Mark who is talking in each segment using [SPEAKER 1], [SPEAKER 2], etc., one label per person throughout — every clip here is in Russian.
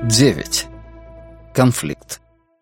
[SPEAKER 1] 9. Конфликт.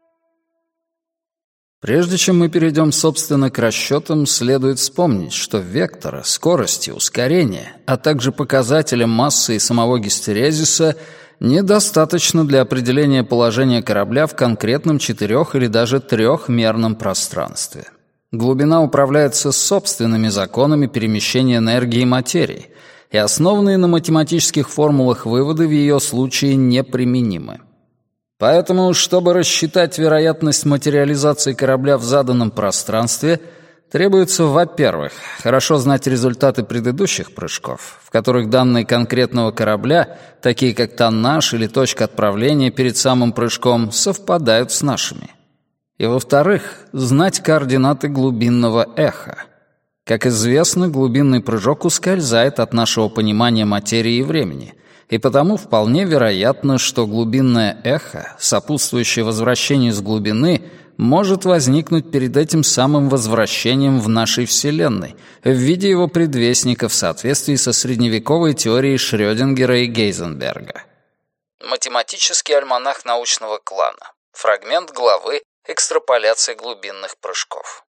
[SPEAKER 1] Прежде чем мы перейдем, собственно, к расчетам, следует вспомнить, что вектора, скорости, ускорения, а также показателя массы и самого гистерезиса недостаточно для определения положения корабля в конкретном 4- или даже 3-мерном пространстве. Глубина управляется собственными законами перемещения энергии и материи, и основанные на математических формулах выводы в ее случае неприменимы. Поэтому, чтобы рассчитать вероятность материализации корабля в заданном пространстве, требуется, во-первых, хорошо знать результаты предыдущих прыжков, в которых данные конкретного корабля, такие как тоннаж или точка отправления перед самым прыжком, совпадают с нашими. И, во-вторых, знать координаты глубинного эха. Как известно, глубинный прыжок ускользает от нашего понимания материи и времени, и потому вполне вероятно, что глубинное эхо, сопутствующее возвращению с глубины, может возникнуть перед этим самым возвращением в нашей Вселенной, в виде его предвестника в соответствии со средневековой теорией Шрёдингера и Гейзенберга. Математический альманах научного клана. Фрагмент главы «Экстраполяция глубинных прыжков».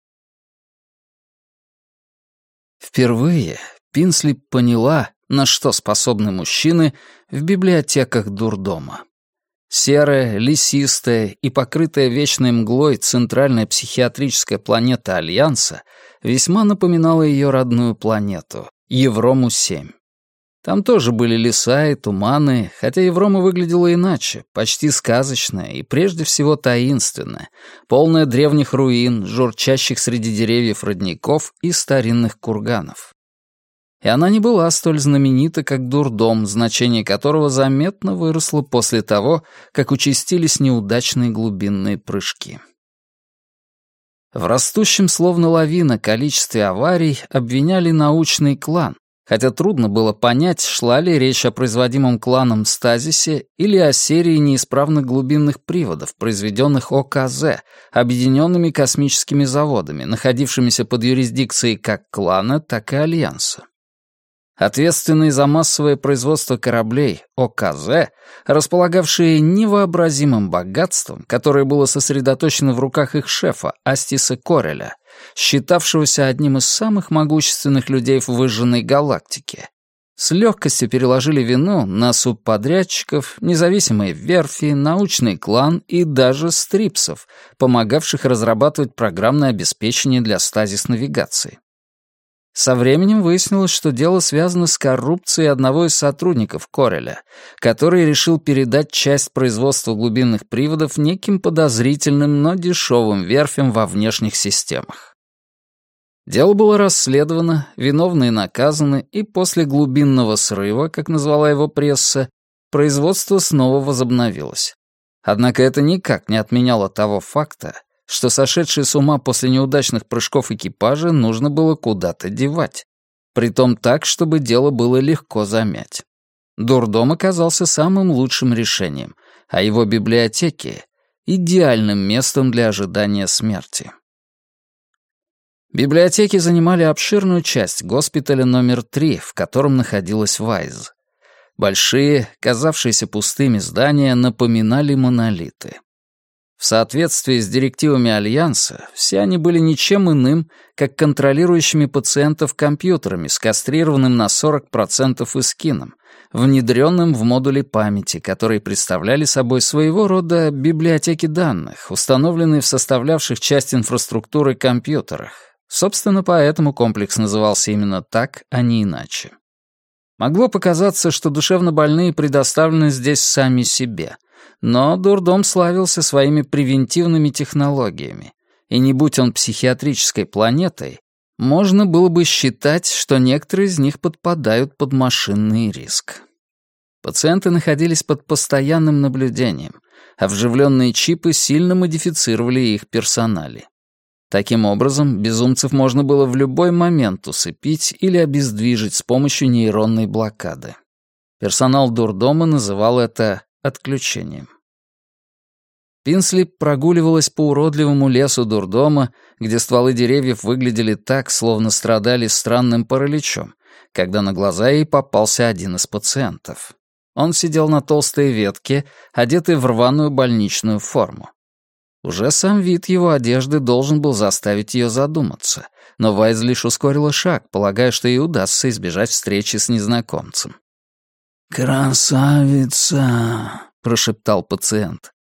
[SPEAKER 1] Впервые Пинсли поняла, на что способны мужчины в библиотеках дурдома. Серая, лесистая и покрытая вечной мглой центральная психиатрическая планета Альянса весьма напоминала ее родную планету, Еврому-7. Там тоже были леса и туманы, хотя Еврома выглядела иначе, почти сказочная и прежде всего таинственная, полная древних руин, журчащих среди деревьев родников и старинных курганов. И она не была столь знаменита, как дурдом, значение которого заметно выросло после того, как участились неудачные глубинные прыжки. В растущем словно лавина количестве аварий обвиняли научный клан, хотя трудно было понять, шла ли речь о производимом кланом стазисе или о серии неисправных глубинных приводов, произведенных ОКЗ, объединенными космическими заводами, находившимися под юрисдикцией как клана, так и Альянса. Ответственные за массовое производство кораблей ОКЗ, располагавшие невообразимым богатством, которое было сосредоточено в руках их шефа Астиса Кореля, считавшегося одним из самых могущественных людей в выжженной галактике, с легкостью переложили вину на субподрядчиков, независимые верфи, научный клан и даже стрипсов, помогавших разрабатывать программное обеспечение для стазис-навигации. Со временем выяснилось, что дело связано с коррупцией одного из сотрудников Кореля, который решил передать часть производства глубинных приводов неким подозрительным, но дешевым верфям во внешних системах. Дело было расследовано, виновные наказаны, и после глубинного срыва, как назвала его пресса, производство снова возобновилось. Однако это никак не отменяло того факта, что сошедшие с ума после неудачных прыжков экипажа нужно было куда-то девать. Притом так, чтобы дело было легко замять. Дурдом оказался самым лучшим решением, а его библиотеки — идеальным местом для ожидания смерти. Библиотеки занимали обширную часть госпиталя номер 3, в котором находилась Вайз. Большие, казавшиеся пустыми здания напоминали монолиты. В соответствии с директивами Альянса, все они были ничем иным, как контролирующими пациентов компьютерами с кастрированным на 40% эскином, внедренным в модули памяти, которые представляли собой своего рода библиотеки данных, установленные в составлявших часть инфраструктуры компьютерах. Собственно, поэтому комплекс назывался именно так, а не иначе. Могло показаться, что душевнобольные предоставлены здесь сами себе — но дурдом славился своими превентивными технологиями, и не будь он психиатрической планетой, можно было бы считать, что некоторые из них подпадают под машинный риск. Пациенты находились под постоянным наблюдением, а вживленные чипы сильно модифицировали их персонали. Таким образом, безумцев можно было в любой момент усыпить или обездвижить с помощью нейронной блокады. Персонал дурдома называл это отключением. Пинсли прогуливалась по уродливому лесу дурдома, где стволы деревьев выглядели так, словно страдали странным параличом, когда на глаза ей попался один из пациентов. Он сидел на толстой ветке, одетый в рваную больничную форму. Уже сам вид его одежды должен был заставить ее задуматься, но Вайз лишь ускорила шаг, полагая, что ей удастся избежать встречи с незнакомцем.
[SPEAKER 2] «Красавица!» — прошептал пациент.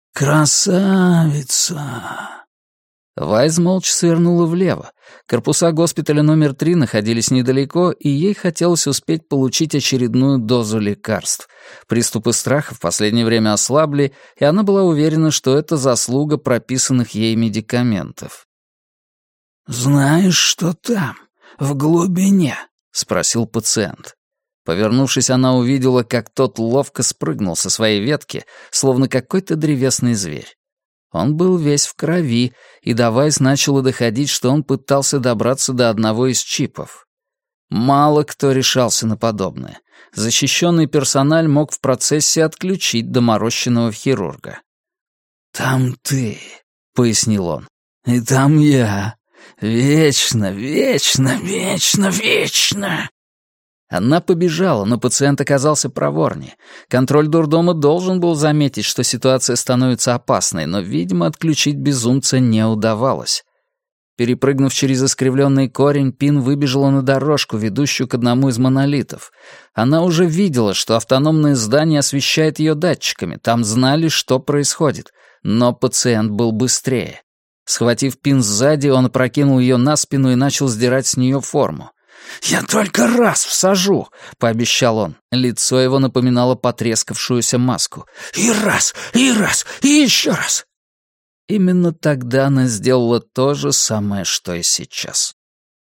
[SPEAKER 2] «Красавица!»
[SPEAKER 1] Вайз молча свернула влево. Корпуса госпиталя номер 3 находились недалеко, и ей хотелось успеть получить очередную дозу лекарств. Приступы страха в последнее время ослабли, и она была уверена, что это заслуга прописанных ей медикаментов.
[SPEAKER 2] «Знаешь, что там, в глубине?»
[SPEAKER 1] — спросил пациент. Повернувшись, она увидела, как тот ловко спрыгнул со своей ветки, словно какой-то древесный зверь. Он был весь в крови, и до Вайз начало доходить, что он пытался добраться до одного из чипов. Мало кто решался на подобное. Защищенный персональ мог в процессе отключить доморощенного хирурга.
[SPEAKER 2] «Там ты», — пояснил он, — «и там я. Вечно, вечно, вечно, вечно».
[SPEAKER 1] Она побежала, но пациент оказался проворнее. Контроль дурдома должен был заметить, что ситуация становится опасной, но, видимо, отключить безумца не удавалось. Перепрыгнув через искривленный корень, Пин выбежала на дорожку, ведущую к одному из монолитов. Она уже видела, что автономное здание освещает ее датчиками, там знали, что происходит, но пациент был быстрее. Схватив Пин сзади, он опрокинул ее на спину и начал сдирать с нее форму.
[SPEAKER 2] «Я только раз всажу»,
[SPEAKER 1] — пообещал он. Лицо его напоминало потрескавшуюся маску.
[SPEAKER 2] И раз, и еще раз».
[SPEAKER 1] Именно тогда она сделала то же самое, что и сейчас.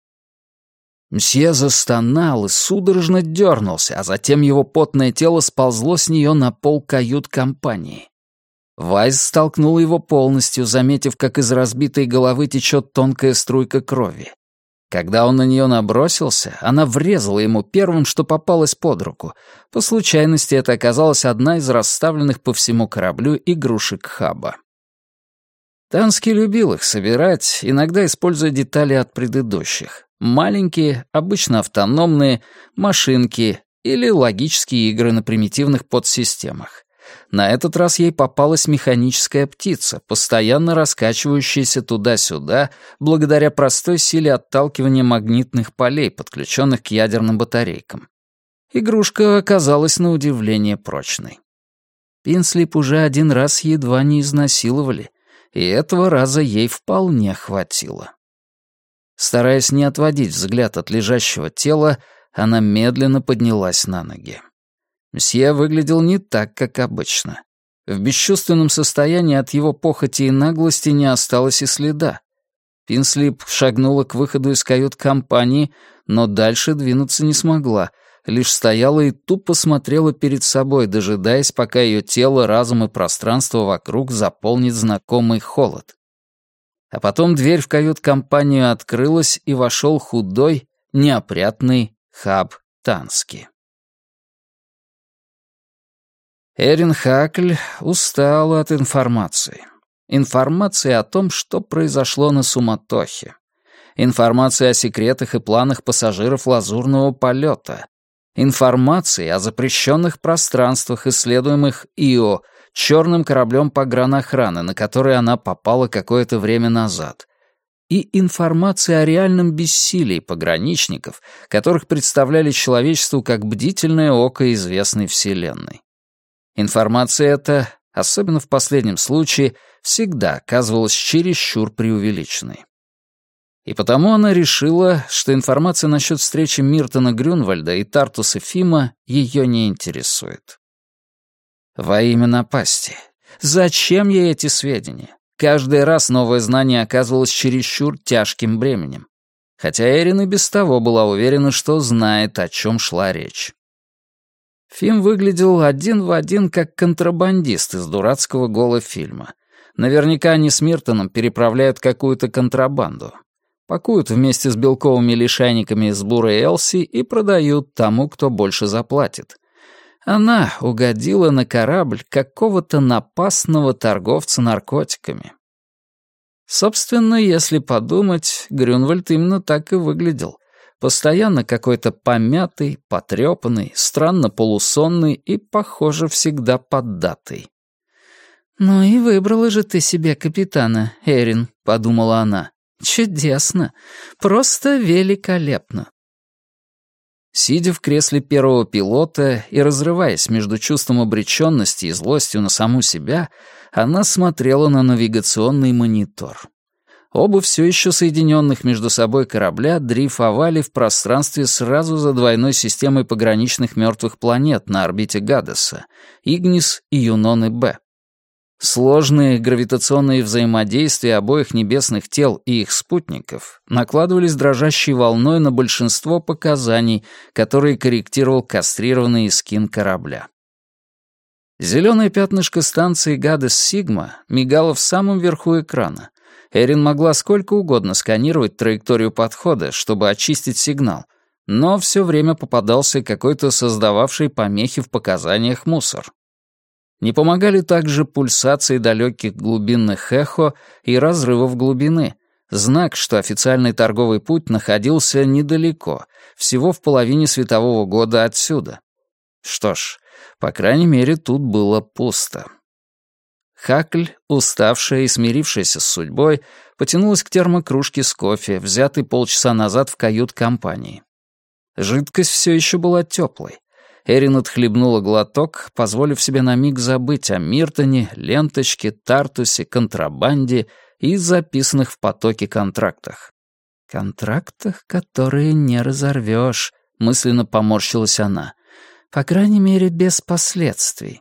[SPEAKER 1] Мсье застонал и судорожно дернулся, а затем его потное тело сползло с нее на пол кают-компании. Вайз столкнула его полностью, заметив, как из разбитой головы течет тонкая струйка крови. Когда он на нее набросился, она врезала ему первым, что попалось под руку. По случайности это оказалась одна из расставленных по всему кораблю игрушек Хаба. Танский любил их собирать, иногда используя детали от предыдущих. Маленькие, обычно автономные, машинки или логические игры на примитивных подсистемах. На этот раз ей попалась механическая птица, постоянно раскачивающаяся туда-сюда благодаря простой силе отталкивания магнитных полей, подключенных к ядерным батарейкам. Игрушка оказалась на удивление прочной. Пинслип уже один раз едва не изнасиловали, и этого раза ей вполне хватило. Стараясь не отводить взгляд от лежащего тела, она медленно поднялась на ноги. Мсье выглядел не так, как обычно. В бесчувственном состоянии от его похоти и наглости не осталось и следа. Пинслип шагнула к выходу из кают-компании, но дальше двинуться не смогла, лишь стояла и тупо смотрела перед собой, дожидаясь, пока ее тело, разум и пространство вокруг заполнит знакомый холод. А потом дверь в кают-компанию открылась, и вошел худой, неопрятный Хаб Тански. Эрин Хакль устала от информации. Информации о том, что произошло на суматохе. Информации о секретах и планах пассажиров лазурного полета. Информации о запрещенных пространствах, исследуемых ИО, черным кораблем погранохраны, на который она попала какое-то время назад. И информации о реальном бессилии пограничников, которых представляли человечеству как бдительное око известной Вселенной. Информация эта, особенно в последнем случае, всегда оказывалась чересчур преувеличенной. И потому она решила, что информация насчет встречи Миртона Грюнвальда и Тартуса Фима ее не интересует. Во имя напасти. Зачем ей эти сведения? Каждый раз новое знание оказывалось чересчур тяжким бременем. Хотя Эрин и без того была уверена, что знает, о чем шла речь. Фим выглядел один в один как контрабандист из дурацкого голофильма. Наверняка они с Миртоном переправляют какую-то контрабанду. Пакуют вместе с белковыми лишайниками из Буры Элси и продают тому, кто больше заплатит. Она угодила на корабль какого-то напасного торговца наркотиками. Собственно, если подумать, Грюнвальд именно так и выглядел. Постоянно какой-то помятый, потрепанный, странно полусонный и, похоже, всегда поддатый. «Ну и выбрала же ты себе капитана, Эрин», — подумала она. «Чудесно. Просто великолепно». Сидя в кресле первого пилота и разрываясь между чувством обреченности и злостью на саму себя, она смотрела на навигационный монитор. Оба все еще соединенных между собой корабля дрейфовали в пространстве сразу за двойной системой пограничных мертвых планет на орбите Гадеса — Игнис и Юноны-Б. Сложные гравитационные взаимодействия обоих небесных тел и их спутников накладывались дрожащей волной на большинство показаний, которые корректировал кастрированный эскин корабля. Зеленое пятнышко станции Гадес-Сигма мигало в самом верху экрана. Эрин могла сколько угодно сканировать траекторию подхода, чтобы очистить сигнал, но все время попадался какой-то создававший помехи в показаниях мусор. Не помогали также пульсации далеких глубинных эхо и разрывов глубины, знак, что официальный торговый путь находился недалеко, всего в половине светового года отсюда. Что ж, по крайней мере, тут было пусто. Хакль, уставшая и смирившаяся с судьбой, потянулась к термокружке с кофе, взятой полчаса назад в кают-компании. Жидкость все еще была теплой. Эрин отхлебнула глоток, позволив себе на миг забыть о Миртоне, ленточке, Тартусе, контрабанде и записанных в потоке контрактах. «Контрактах, которые не разорвешь», — мысленно поморщилась она. «По крайней мере, без последствий».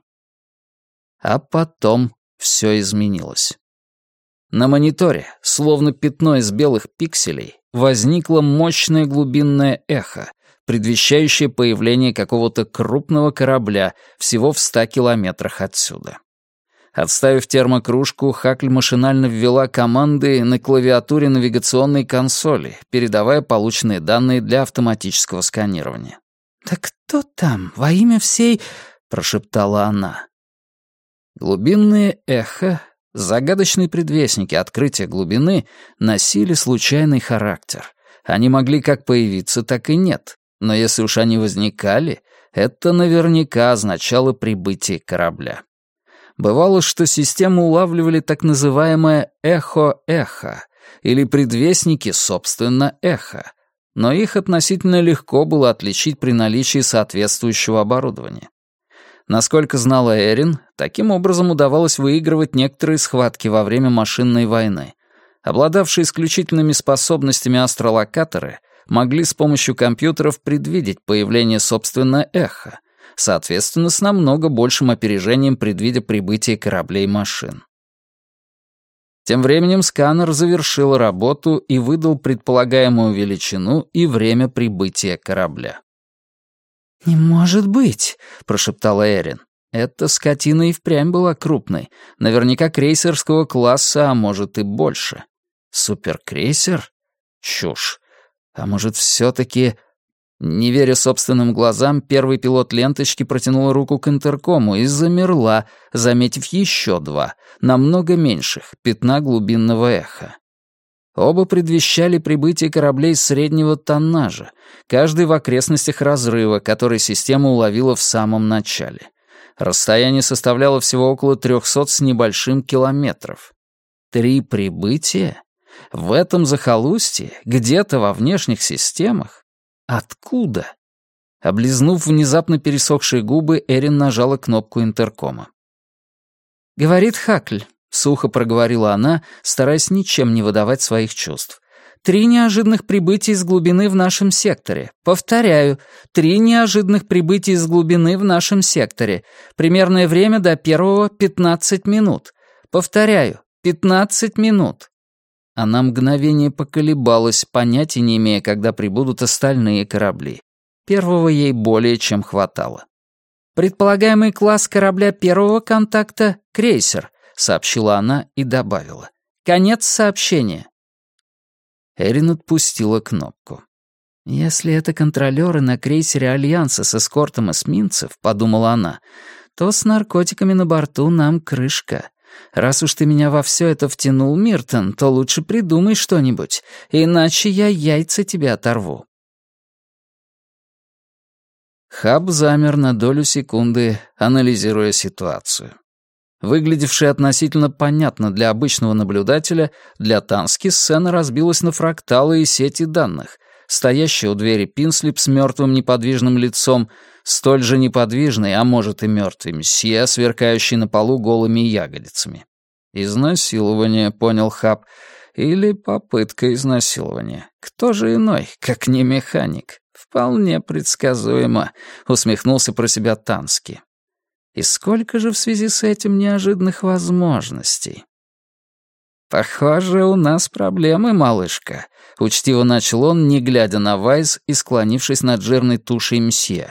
[SPEAKER 1] А потом все изменилось. На мониторе, словно пятно из белых пикселей, возникло мощное глубинное эхо, предвещающее появление какого-то крупного корабля всего в 100 километрах отсюда. Отставив термокружку, Хакль машинально ввела команды на клавиатуре навигационной консоли, передавая полученные данные для автоматического сканирования. «Да кто там, во имя всей...» — прошептала она. Глубинные эхо, загадочные предвестники открытия глубины, носили случайный характер. Они могли как появиться, так и нет. Но если уж они возникали, это наверняка означало прибытие корабля. Бывало, что системы улавливали так называемое эхо-эхо, или предвестники, собственно, эхо, но их относительно легко было отличить при наличии соответствующего оборудования. Насколько знала Эрин, таким образом удавалось выигрывать некоторые схватки во время машинной войны. Обладавшие исключительными способностями астролокаторы могли с помощью компьютеров предвидеть появление собственно эхо, соответственно, с намного большим опережением предвидя прибытие кораблей и машин. Тем временем сканер завершил работу и выдал предполагаемую величину и время прибытия корабля. «Не может быть!» — прошептала Эрин. Эта скотина и впрямь была крупной, наверняка крейсерского класса, а может и больше. Суперкрейсер? Чушь. А может, все-таки... Не веря собственным глазам, первый пилот ленточки протянула руку к интеркому и замерла, заметив еще два, намного меньших, пятна глубинного эха. Оба предвещали прибытие кораблей среднего тоннажа, каждый в окрестностях разрыва, который система уловила в самом начале. Расстояние составляло всего около 300 с небольшим километров. 3 прибытия? В этом захолустье, где-то во внешних системах? Откуда? Облизнув внезапно пересохшие губы, Эрин нажала кнопку интеркома. «Говорит Хакль», — сухо проговорила она, стараясь ничем не выдавать своих чувств. 3 неожиданных прибытия из глубины в нашем секторе. Повторяю, 3 неожиданных прибытия из глубины в нашем секторе. Примерное время до первого 15 минут. Повторяю, 15 минут». Она мгновение поколебалась, понятия не имея, когда прибудут остальные корабли. Первого ей более чем хватало. «Предполагаемый класс корабля первого контакта — крейсер», — сообщила она и добавила. «Конец сообщения». Эрин отпустила кнопку. «Если это контролеры на крейсере Альянса с эскортом эсминцев», — подумала она, — «то с наркотиками на борту нам крышка. Раз уж ты меня во все это втянул, Миртон, то лучше придумай что-нибудь, иначе я яйца тебе оторву». Хаб замер на долю секунды, анализируя ситуацию. Выглядевшая относительно понятно для обычного наблюдателя, для Тански сцена разбилась на фракталы и сети данных. Стоящая у двери Пинслип с мертвым неподвижным лицом, столь же неподвижный, а может и мертвый месье, сверкающий на полу голыми ягодицами. «Изнасилование», — понял Хаб, — «или попытка изнасилования. Кто же иной, как не механик? Вполне предсказуемо», — усмехнулся про себя Тански. «И сколько же в связи с этим неожиданных возможностей?» «Похоже, у нас проблемы, малышка», — учтиво начал он, не глядя на Вайс и склонившись над жирной тушей мсье.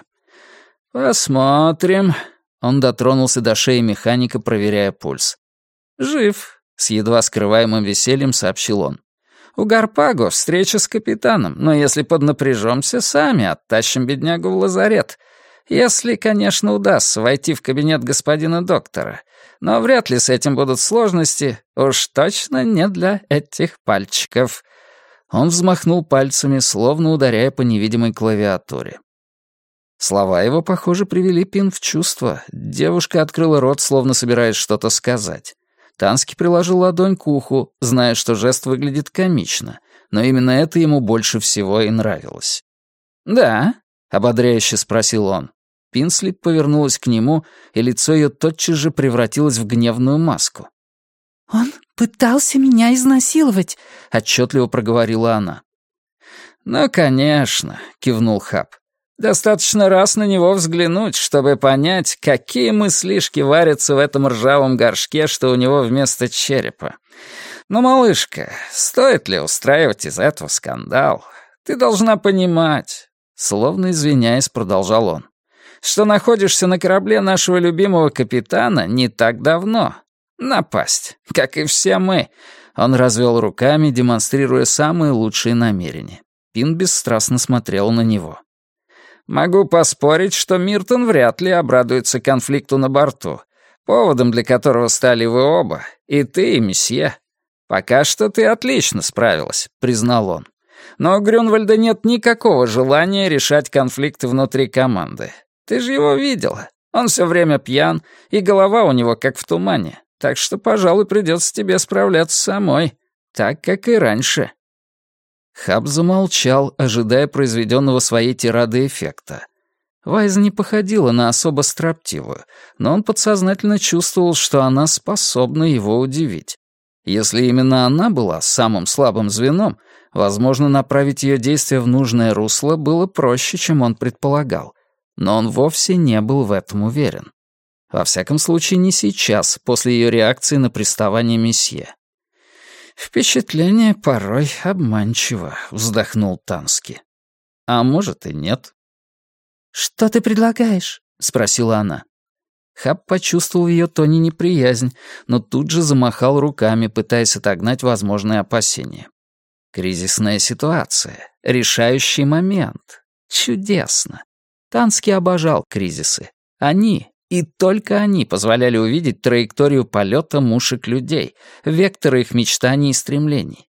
[SPEAKER 1] «Посмотрим». Он дотронулся до шеи механика, проверяя пульс. «Жив», — с едва скрываемым весельем сообщил он. «У Гарпаго встреча с капитаном, но если поднапряжемся, сами оттащим беднягу в лазарет. Если, конечно, удастся войти в кабинет господина доктора. Но вряд ли с этим будут сложности, уж точно не для этих пальчиков». Он взмахнул пальцами, словно ударяя по невидимой клавиатуре. Слова его, похоже, привели Пин в чувство. Девушка открыла рот, словно собираясь что-то сказать. Тански приложил ладонь к уху, зная, что жест выглядит комично, но именно это ему больше всего и нравилось. «Да?» — ободряюще спросил он. Пинслип повернулась к нему, и лицо ее тотчас же превратилось в гневную маску.
[SPEAKER 3] «Он пытался меня изнасиловать», —
[SPEAKER 1] отчетливо проговорила она. «Ну, конечно», — кивнул Хаб. «Достаточно раз на него взглянуть, чтобы понять, какие мыслишки варятся в этом ржавом горшке, что у него вместо черепа. Но, малышка, стоит ли устраивать из этого скандал? Ты должна понимать», — словно извиняясь, продолжал он, «что находишься на корабле нашего любимого капитана не так давно. Напасть, как и все мы». Он развел руками, демонстрируя самые лучшие намерения. Пин бесстрастно смотрел на него. «Могу поспорить, что Миртон вряд ли обрадуется конфликту на борту, поводом для которого стали вы оба, и ты, и месье. Пока что ты отлично справилась», — признал он. «Но у Грюнвальда нет никакого желания решать конфликты внутри команды. Ты же его видела. Он все время пьян, и голова у него как в тумане. Так что, пожалуй, придется тебе справляться самой, так, как и раньше». Хаб замолчал, ожидая произведенного своей тирадой эффекта. Вайз не походила на особо строптивую, но он подсознательно чувствовал, что она способна его удивить. Если именно она была самым слабым звеном, возможно, направить ее действия в нужное русло было проще, чем он предполагал. Но он вовсе не был в этом уверен. Во всяком случае, не сейчас, после ее реакции на приставание месье. «Впечатление порой обманчиво», — вздохнул Тански. «А может и нет».
[SPEAKER 3] «Что ты предлагаешь?» —
[SPEAKER 1] спросила она. Хаб почувствовал в ее тоне неприязнь, но тут же замахал руками, пытаясь отогнать возможные опасения. Кризисная ситуация, решающий момент. Чудесно. Тански обожал кризисы. Они, и только они, позволяли увидеть траекторию полета мушек людей, векторы их мечтаний и стремлений.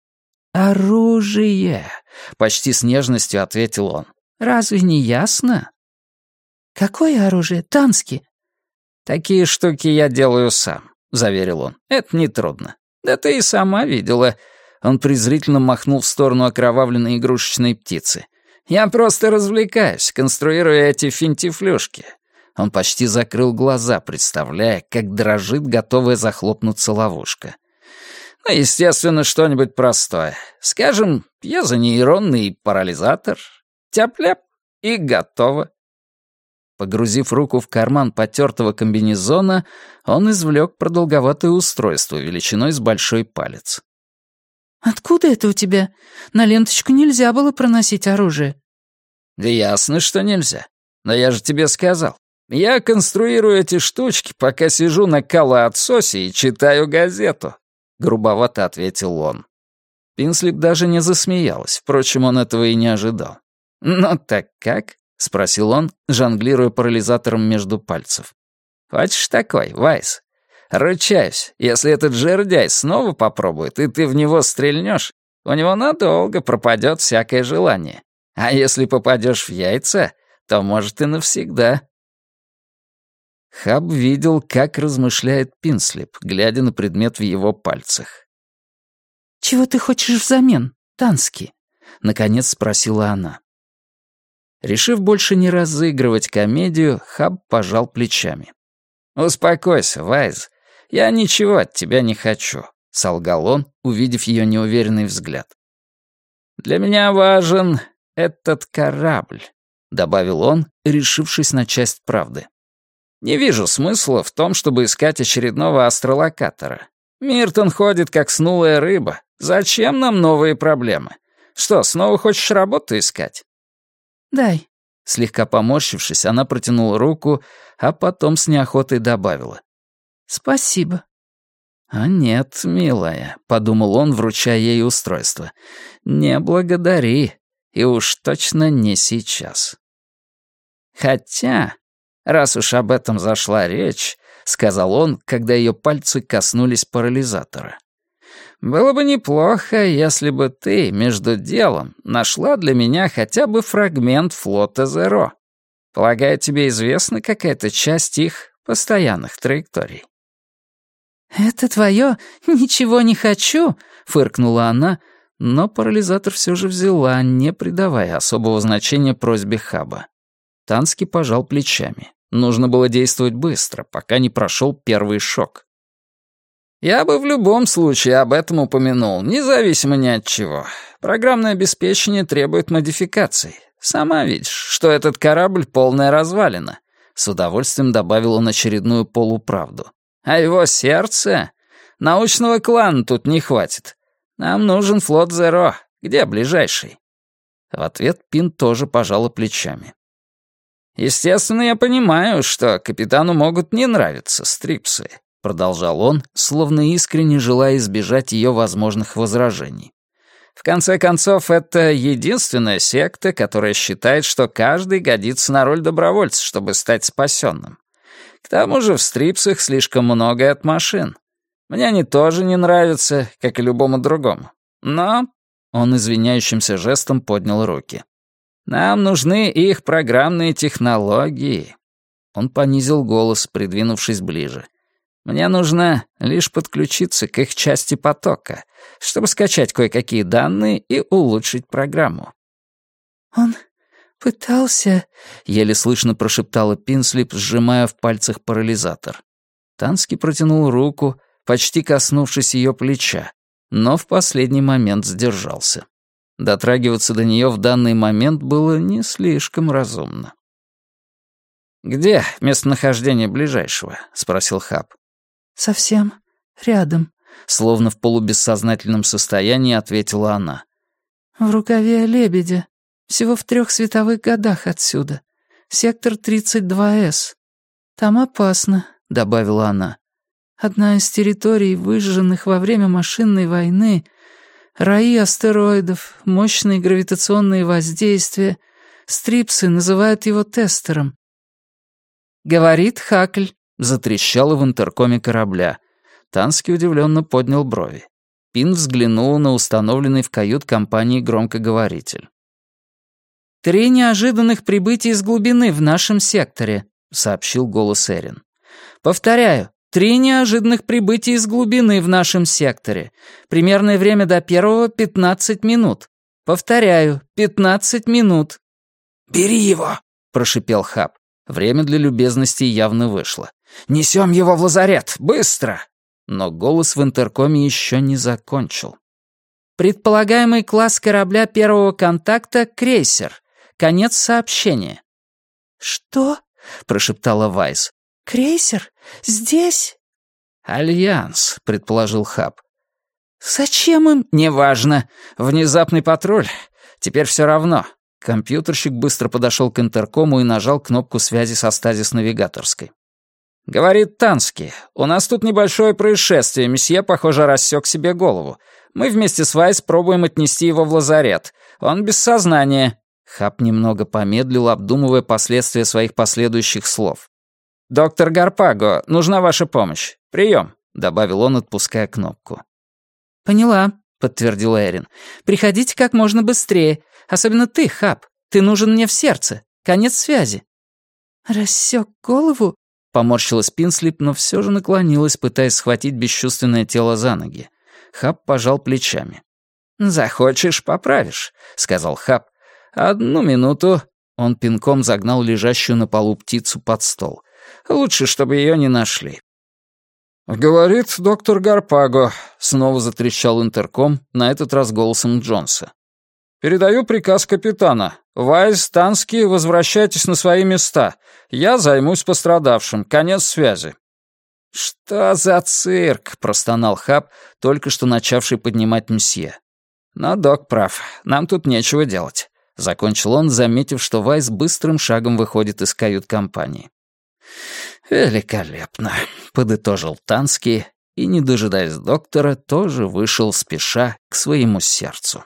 [SPEAKER 1] «Оружие!» — почти с нежностью ответил он. «Разве не ясно?»
[SPEAKER 3] «Какое оружие, Тански?»
[SPEAKER 1] «Такие штуки я делаю сам», — заверил он. «Это нетрудно. Да ты и сама видела». Он презрительно махнул в сторону окровавленной игрушечной птицы. «Я просто развлекаюсь, конструируя эти финтифлюшки». Он почти закрыл глаза, представляя, как дрожит, готовая захлопнуться ловушка. «Ну, естественно, что-нибудь простое. Скажем, пьезонейронный парализатор. Тяп-ляп, и готово». Погрузив руку в карман потертого комбинезона, он извлек продолговатое устройство величиной с большой палец.
[SPEAKER 3] «Откуда это у тебя? На ленточку нельзя было проносить оружие».
[SPEAKER 1] «Да ясно, что нельзя. Но я же тебе сказал. Я конструирую эти штучки, пока сижу на калоотсосе и читаю газету», — грубовато ответил он. Пинслип даже не засмеялась, впрочем, он этого и не ожидал. «Ну так как?» — спросил он, жонглируя парализатором между пальцев. «Хочешь такой, Вайс? Ручаюсь, если этот жердяй снова попробует, и ты в него стрельнешь, у него надолго пропадет всякое желание. А если попадешь в яйца, то, может, и навсегда». Хаб видел, как размышляет Пинслип, глядя на предмет в его пальцах.
[SPEAKER 3] «Чего ты хочешь взамен, Тански?»
[SPEAKER 1] — наконец спросила она. Решив больше не разыгрывать комедию, Хаб пожал плечами. «Успокойся, Вайз, я ничего от тебя не хочу», — солгал он, увидев ее неуверенный взгляд. «Для меня важен этот корабль», — добавил он, решившись на часть правды. «Не вижу смысла в том, чтобы искать очередного астролокатора. Миртон ходит, как снулая рыба. Зачем нам новые проблемы? Что, снова хочешь работу искать?»
[SPEAKER 3] «Дай».
[SPEAKER 1] Слегка поморщившись, она протянула руку, а потом с неохотой добавила.
[SPEAKER 3] «Спасибо».
[SPEAKER 1] «А нет, милая», — подумал он, вручая ей устройство. «Не благодари, и уж точно не сейчас». «Хотя, раз уж об этом зашла речь», — сказал он, когда ее пальцы коснулись парализатора. «Было бы неплохо, если бы ты, между делом, нашла для меня хотя бы фрагмент флота Зеро. Полагаю, тебе известна какая-то часть их постоянных траекторий».
[SPEAKER 3] «Это твое «ничего не хочу», — фыркнула она, но парализатор все же взяла, не придавая особого значения просьбе Хаба. Тански пожал плечами. Нужно было действовать быстро, пока не прошел первый шок. «Я бы в любом случае об этом упомянул, независимо ни от чего. Программное обеспечение требует модификаций. Сама видишь, что этот корабль — полная развалина», — с удовольствием добавил он очередную полуправду. «А его сердце? Научного клана тут не хватит. Нам нужен флот Зеро. Где ближайший?» В ответ Пин тоже пожала плечами. «Естественно, я понимаю, что капитану могут не нравиться стрипсы», — продолжал он, словно искренне желая избежать ее возможных возражений. «В конце концов, это единственная секта, которая считает, что каждый годится на роль добровольца, чтобы стать спасенным. К тому же в стрипсах слишком многое от машин. Мне они тоже не нравятся, как и любому другому. Но...» — он извиняющимся жестом поднял руки. «Нам нужны их программные технологии». Он понизил голос, придвинувшись ближе. «Мне нужно лишь подключиться к их части потока, чтобы скачать кое-какие данные и улучшить программу». «Он пытался...»
[SPEAKER 1] — еле слышно прошептала Пинслип, сжимая в пальцах парализатор. Тански протянул руку, почти коснувшись ее плеча, но в последний момент сдержался. Дотрагиваться до нее в данный момент было не слишком разумно. «Где местонахождение ближайшего?» — спросил Хаб.
[SPEAKER 3] «Совсем рядом»,
[SPEAKER 1] — словно в полубессознательном состоянии ответила она.
[SPEAKER 3] «В рукаве Лебедя. Всего в 3 световых годах отсюда. Сектор 32С. Там опасно», — добавила она. «Одна из территорий, выжженных во время машинной войны, раи астероидов, мощные гравитационные воздействия. Стрипсы называют его тестером». «Говорит Хакль», — затрещало в интеркоме корабля. Тански удивленно поднял брови. Пин взглянул на установленный в кают-компании громкоговоритель. 3 неожиданных прибытия из глубины в нашем секторе», — сообщил голос Эрин. «Повторяю, 3 неожиданных прибытия из глубины в нашем секторе. Примерное время до первого — 15 минут. Повторяю, 15 минут».
[SPEAKER 2] «Бери его!» — прошипел Хаб. Время для любезностей явно вышло. «Несем его в лазарет! Быстро!»
[SPEAKER 1] Но голос в интеркоме еще не закончил.
[SPEAKER 3] «Предполагаемый класс корабля первого контакта — крейсер. Конец сообщения». «Что?» — прошептала Вайс. «Крейсер? Здесь?»
[SPEAKER 1] «Альянс», — предположил Хаб.
[SPEAKER 3] «Зачем им?»
[SPEAKER 1] «Неважно. Внезапный патруль. Теперь все равно». Компьютерщик быстро подошел к интеркому и нажал кнопку связи со стазис-навигаторской. «Говорит Тански, у нас тут небольшое происшествие. Месье, похоже, рассек себе голову. Мы вместе с Вайс пробуем отнести его в лазарет. Он без сознания». Хаб немного помедлил, обдумывая последствия своих последующих слов. «Доктор Гарпаго, нужна ваша помощь. Прием», — добавил он, отпуская кнопку.
[SPEAKER 3] «Поняла», — подтвердил Эрин. «Приходите как можно быстрее. Особенно ты, Хаб. Ты нужен мне в сердце. Конец связи». «Рассек голову?» — поморщилась Пинслип, но все же наклонилась, пытаясь схватить бесчувственное тело за ноги. Хаб пожал плечами. «Захочешь — поправишь», — сказал Хаб. «Одну минуту». Он пинком загнал лежащую на полу птицу под стол. «Лучше, чтобы ее не нашли».
[SPEAKER 1] «Говорит доктор Гарпаго», — снова затрещал интерком, на этот раз голосом Джонса. «Передаю приказ капитана. Вайс, Танский, возвращайтесь на свои места. Я займусь пострадавшим. Конец связи».
[SPEAKER 3] «Что за цирк?» — простонал Хаб, только что начавший поднимать мсье. «Но док прав. Нам тут нечего делать», — закончил он, заметив, что Вайс быстрым шагом выходит из кают-компании. «Великолепно», — подытожил Танский и, не дожидаясь доктора, тоже вышел спеша к своему сердцу.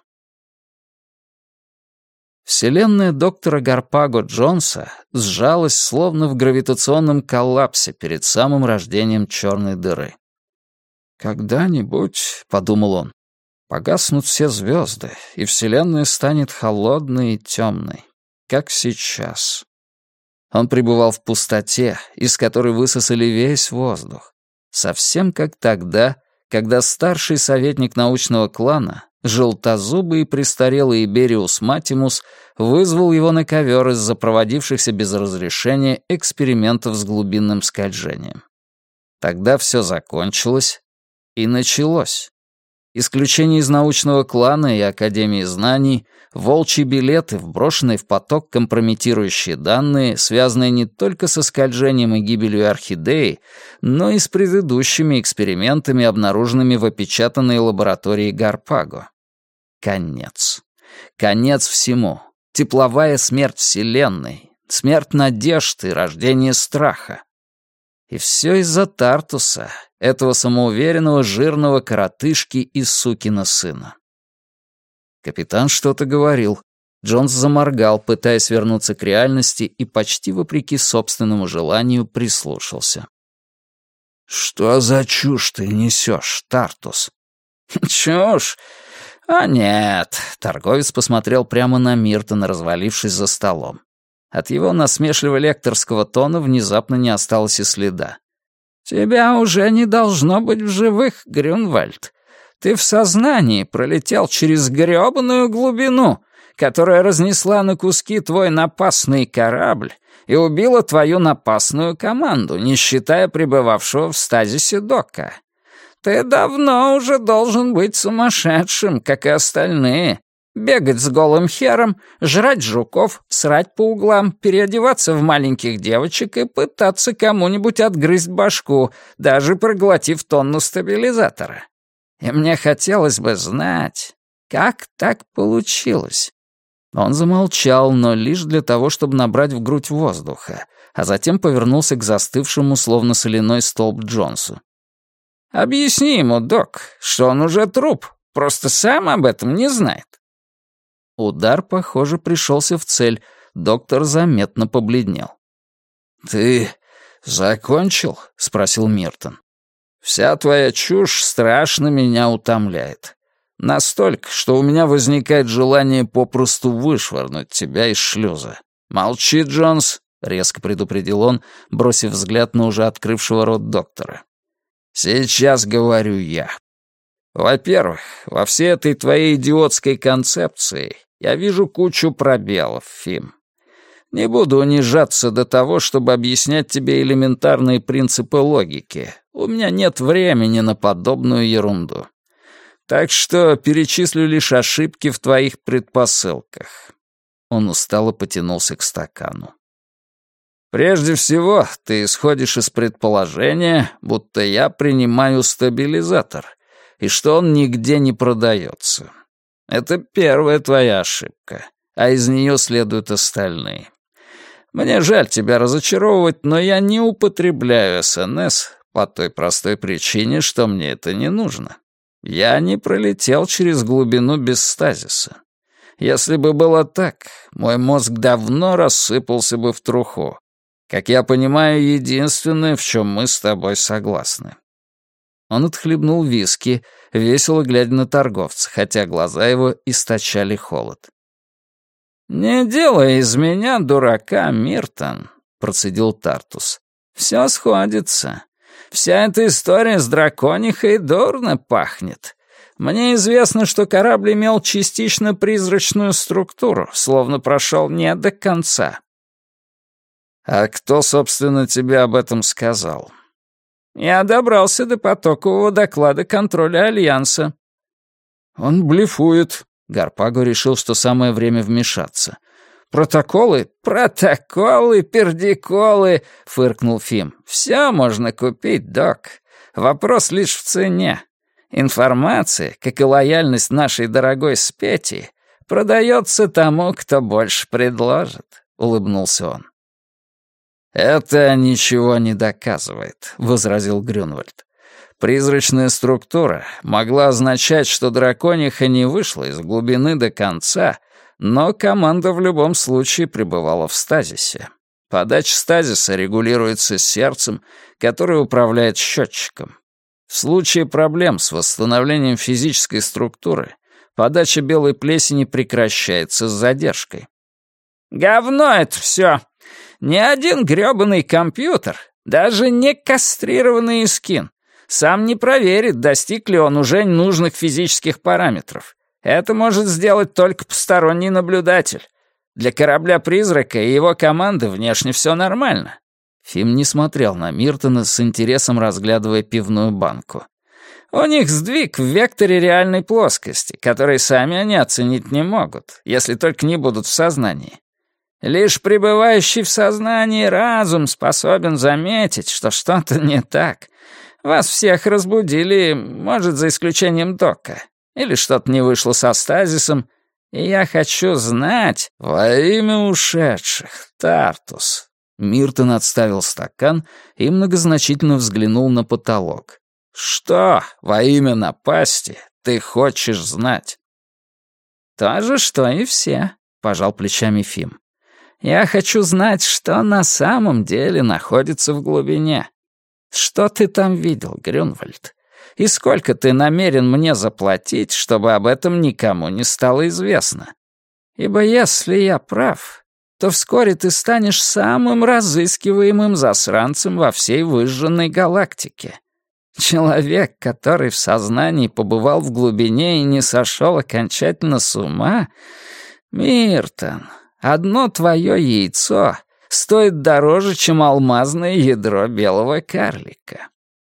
[SPEAKER 3] Вселенная доктора Гарпаго Джонса сжалась словно в гравитационном коллапсе перед самым рождением черной дыры. «Когда-нибудь, — подумал он, — погаснут все звезды, и Вселенная станет холодной и темной, как сейчас». Он пребывал в пустоте, из которой высосали весь воздух. Совсем как тогда, когда старший советник научного клана, желтозубый и престарелый Ибериус Матимус, вызвал его на ковер из-за проводившихся без разрешения экспериментов с глубинным скольжением. Тогда все закончилось и началось. Исключение из научного клана и Академии знаний, волчьи билеты, вброшенные в поток компрометирующие данные, связанные не только со скольжением и гибелью орхидеи, но и с предыдущими экспериментами, обнаруженными в опечатанной лаборатории Гарпаго. Конец. Конец всему. Тепловая смерть Вселенной, смерть надежд и рождение страха. И все из-за Тартуса, этого самоуверенного жирного коротышки и сукина сына. Капитан что-то говорил. Джонс заморгал, пытаясь вернуться к реальности, и почти вопреки собственному желанию прислушался. «Что за чушь ты несешь, Тартус?» «Чушь? А нет», — торговец посмотрел прямо на Миртона, развалившись за столом. От его насмешливо-лекторского тона внезапно не осталось и следа. «Тебя уже не должно быть в живых, Грюнвальд. Ты в сознании пролетел через грёбаную глубину, которая разнесла на куски твой напасный корабль и убила твою напасную команду, не считая пребывавшего в стазисе Дока. Ты давно уже должен быть сумасшедшим, как и остальные. Бегать с голым хером, жрать жуков, срать по углам, переодеваться в маленьких девочек и пытаться кому-нибудь отгрызть башку, даже проглотив тонну стабилизатора. И мне хотелось бы знать, как так получилось». Он замолчал, но лишь для того, чтобы набрать в грудь воздуха, а затем повернулся к застывшему, словно соляной столб, Джонсу. «Объясни ему, док, что он уже труп, просто сам об этом не знает». Удар, похоже, пришелся в цель. Доктор заметно побледнел. «Ты закончил?» — спросил Миртон. «Вся твоя чушь страшно меня утомляет. Настолько, что у меня возникает желание попросту вышвырнуть тебя из шлюза. Молчи, Джонс», — резко предупредил он, бросив взгляд на уже открывшего рот доктора. «Сейчас говорю я. Во-первых, во всей этой твоей идиотской концепции я вижу кучу пробелов, Фим. Не буду унижаться до того, чтобы объяснять тебе элементарные принципы логики. У меня нет времени на подобную ерунду. Так что перечислю лишь ошибки в твоих предпосылках». Он устало потянулся к стакану. «Прежде всего, ты исходишь из предположения, будто я принимаю стабилизатор, и что он нигде не продается. Это первая твоя ошибка, а из нее следуют остальные. Мне жаль тебя разочаровывать, но я не употребляю СНС по той простой причине, что мне это не нужно. Я не пролетел через глубину без стазиса. Если бы было так, мой мозг давно рассыпался бы в труху. Как я понимаю, единственное, в чем мы с тобой согласны». Он отхлебнул виски, весело глядя на торговца, хотя глаза его источали холод.
[SPEAKER 2] «Не делай из меня дурака, Миртон», — процедил Тартус. «Все сходится. Вся эта история с драконихой дурно пахнет. Мне известно, что корабль имел частично призрачную структуру, словно прошел не до конца». «А кто, собственно, тебе об этом сказал?» «Я добрался до потокового доклада контроля Альянса». «Он блефует». Гарпаго решил, что самое время вмешаться. «Протоколы?» «Протоколы, пердиколы!» — фыркнул Фим. «Все можно купить, док. Вопрос лишь в цене. Информация, как и лояльность нашей дорогой Спети, продается тому, кто больше предложит», — улыбнулся он. «Это ничего не доказывает», — возразил Грюнвальд. «Призрачная структура могла означать, что дракониха не вышла из глубины до конца, но команда в любом случае пребывала в стазисе. Подача стазиса регулируется сердцем, которое управляет счетчиком. В случае проблем с восстановлением физической структуры подача белой плесени прекращается с задержкой». «Говно это все! Ни один грёбаный компьютер, даже не кастрированный Искин, сам не проверит, достиг ли он уже нужных физических параметров. Это может сделать только посторонний наблюдатель. Для корабля-призрака и его команды внешне все нормально».
[SPEAKER 1] Фим не смотрел на Миртона, с интересом разглядывая пивную банку.
[SPEAKER 2] «У них сдвиг в векторе реальной плоскости, который сами они оценить не могут, если только не будут в сознании. Лишь пребывающий в сознании разум способен заметить, что что-то не так. Вас всех разбудили, может, за исключением Дока. Или что-то не вышло со стазисом. И я хочу знать, во имя ушедших, Тартус».
[SPEAKER 1] Миртон отставил стакан и многозначительно взглянул на потолок.
[SPEAKER 2] «Что во имя напасти ты хочешь знать?» «То же, что и все», — пожал плечами Фим. «Я хочу знать, что на самом деле находится в глубине. Что ты там видел, Грюнвальд? И сколько ты намерен мне заплатить, чтобы об этом никому не стало известно? Ибо если я прав, то вскоре ты станешь самым разыскиваемым засранцем во всей выжженной галактике. Человек, который в сознании побывал в глубине и не сошел окончательно с ума? Миртон, одно твое яйцо стоит дороже, чем алмазное ядро белого карлика».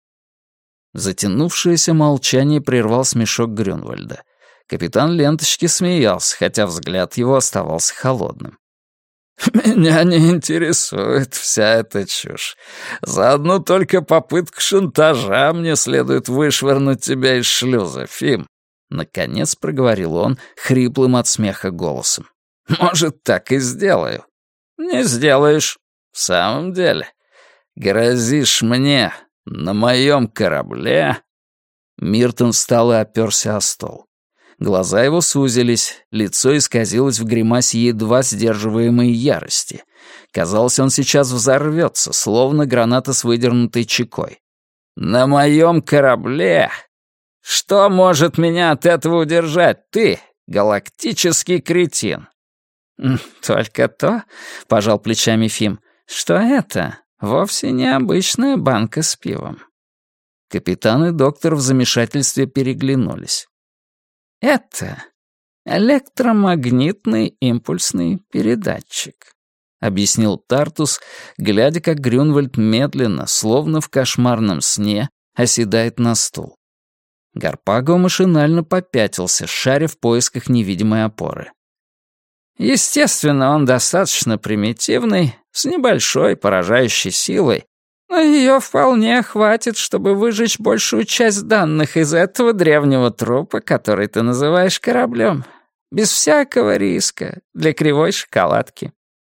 [SPEAKER 1] Затянувшееся молчание прервал смешок Грюнвальда. Капитан ленточки смеялся, хотя взгляд его оставался холодным.
[SPEAKER 2] «Меня не интересует вся эта чушь. За одну только попытку шантажа мне следует вышвырнуть тебя из шлюза, Фим».
[SPEAKER 1] Наконец проговорил он хриплым от смеха голосом.
[SPEAKER 2] «Может, так и сделаю». «Не сделаешь. В самом деле. Грозишь мне на моем корабле?»
[SPEAKER 1] Миртон встал и оперся о стол. Глаза его сузились, лицо исказилось в гримасе едва сдерживаемой ярости. Казалось, он сейчас взорвется, словно граната с выдернутой чекой.
[SPEAKER 2] «На моем корабле? Что может меня от этого удержать, ты, галактический кретин?»
[SPEAKER 3] «Только то», — пожал плечами Фим, — «что это вовсе не обычная банка с пивом».
[SPEAKER 1] Капитан и доктор в замешательстве переглянулись.
[SPEAKER 3] «Это электромагнитный импульсный передатчик», — объяснил Тартус, глядя, как Грюнвальд медленно, словно в кошмарном сне, оседает на стул. Гарпаго машинально попятился, шаря в поисках невидимой опоры. «Естественно, он достаточно примитивный, с небольшой поражающей силой, но ее вполне хватит, чтобы выжечь большую часть данных из этого древнего трупа, который ты называешь кораблем, без всякого риска для кривой шоколадки».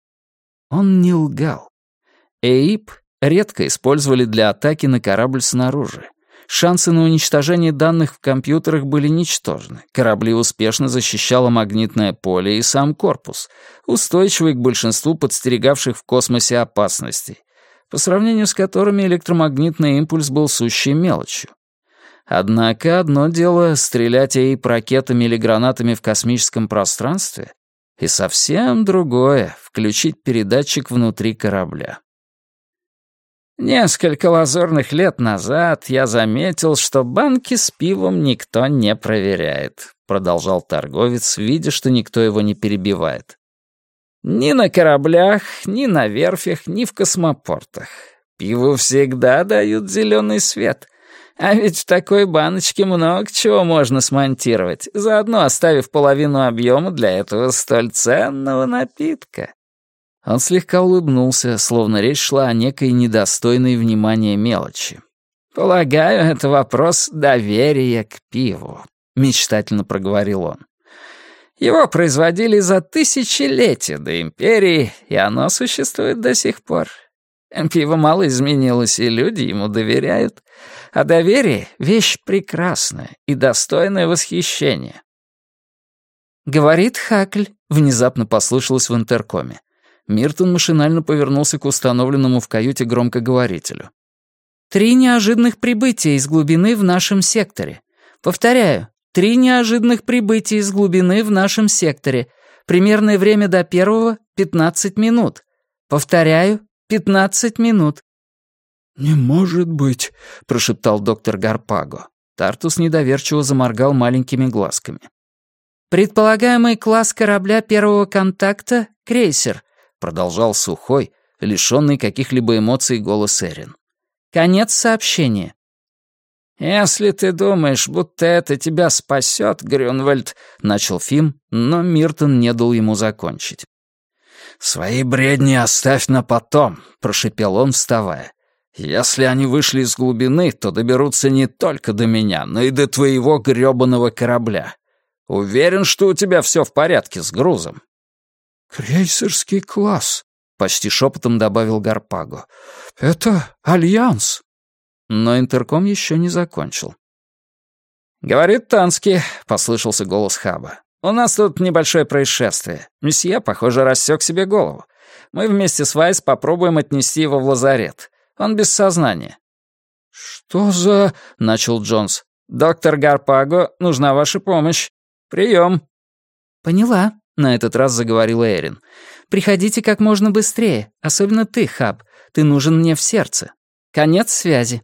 [SPEAKER 1] Он не лгал. ЭИП редко использовали для атаки на корабль снаружи. Шансы на уничтожение данных в компьютерах были ничтожны. Корабли успешно защищало магнитное поле и сам корпус, устойчивый к большинству подстерегавших в космосе опасностей, по сравнению с которыми электромагнитный импульс был сущей мелочью. Однако одно дело стрелять ЭИП ракетами или гранатами в космическом пространстве, И совсем другое — включить передатчик внутри корабля.
[SPEAKER 2] Несколько лазурных лет назад я заметил, что банки с пивом никто не проверяет, продолжал торговец, видя, что никто его не перебивает. Ни на кораблях, ни на верфях, ни в космопортах. Пиву всегда дают зеленый свет. А ведь в такой баночке много чего можно смонтировать, заодно оставив половину объема для этого столь ценного напитка.
[SPEAKER 1] Он слегка улыбнулся, словно речь шла о некой недостойной внимания мелочи.
[SPEAKER 2] «Полагаю, это вопрос доверия к пиву», — мечтательно проговорил он. «Его производили за тысячелетия до империи, и оно существует до сих пор. Пиво мало изменилось, и люди ему доверяют. А доверие — вещь прекрасная и достойная восхищения».
[SPEAKER 3] «Говорит Хакль», — внезапно послышалось в интеркоме.
[SPEAKER 1] Миртон машинально повернулся к установленному в каюте громкоговорителю.
[SPEAKER 3] 3 неожиданных прибытия из глубины в нашем секторе. Повторяю, 3 неожиданных прибытия из глубины в нашем секторе. Примерное время до первого — 15 минут. Повторяю, 15 минут».
[SPEAKER 1] «Не может быть», — прошептал доктор Гарпаго. Тартус недоверчиво заморгал маленькими глазками.
[SPEAKER 3] «Предполагаемый класс корабля первого контакта — крейсер», — продолжал сухой, лишённый каких-либо эмоций голос Эрин. «Конец сообщения».
[SPEAKER 2] «Если ты думаешь, будто это тебя спасет, Грюнвальд», — начал Фим, но Миртон не дал ему закончить.
[SPEAKER 1] «Свои бредни оставь на потом», — прошипел он, вставая. «Если они вышли из глубины, то доберутся не только до меня, но и до твоего грёбаного корабля. Уверен, что у тебя всё в порядке с грузом». «Крейсерский класс», — почти шепотом добавил Гарпаго. «Это Альянс». Но интерком еще не закончил.
[SPEAKER 2] «Говорит Танский», — послышался голос Хаба. «У нас тут небольшое происшествие. Месье, похоже, рассек себе голову. Мы вместе с Вайс попробуем отнести его в лазарет. Он без сознания».
[SPEAKER 1] «Что за...» — начал Джонс.
[SPEAKER 2] «Доктор Гарпаго, нужна ваша помощь. Прием».
[SPEAKER 3] «Поняла», — на этот раз заговорила Эрин. «Приходите как можно быстрее, особенно ты, Хаб. Ты нужен мне в сердце. Конец связи».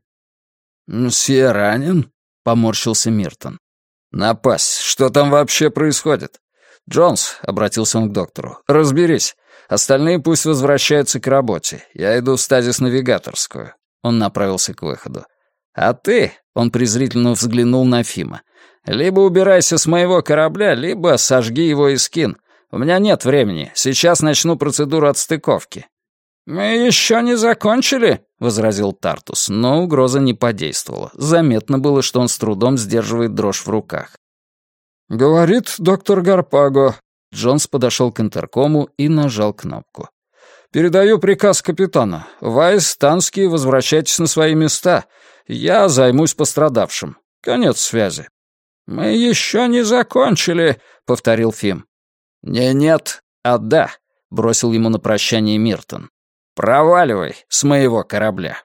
[SPEAKER 1] «Мсье ранен?» — поморщился Миртон.
[SPEAKER 2] «Напасть, что там вообще происходит?»
[SPEAKER 1] «Джонс», — обратился он к доктору, — «разберись. Остальные пусть возвращаются к работе. Я иду в стазис-навигаторскую». Он направился к выходу. «А ты», — он презрительно взглянул на Фима, — «либо убирайся с моего корабля, либо сожги его и скин. У меня нет времени. Сейчас начну процедуру отстыковки».
[SPEAKER 2] «Мы еще не закончили», — возразил Тартус,
[SPEAKER 1] но угроза не подействовала. Заметно было, что он с трудом сдерживает дрожь в руках.
[SPEAKER 2] «Говорит доктор Гарпаго».
[SPEAKER 1] Джонс подошел к интеркому и нажал кнопку.
[SPEAKER 2] «Передаю приказ капитана. Вайс, Танский, возвращайтесь на свои места. Я займусь пострадавшим. Конец связи». «Мы еще не закончили», — повторил Фим.
[SPEAKER 1] «Нет, а да», — бросил ему на прощание Миртон. «Проваливай с моего корабля».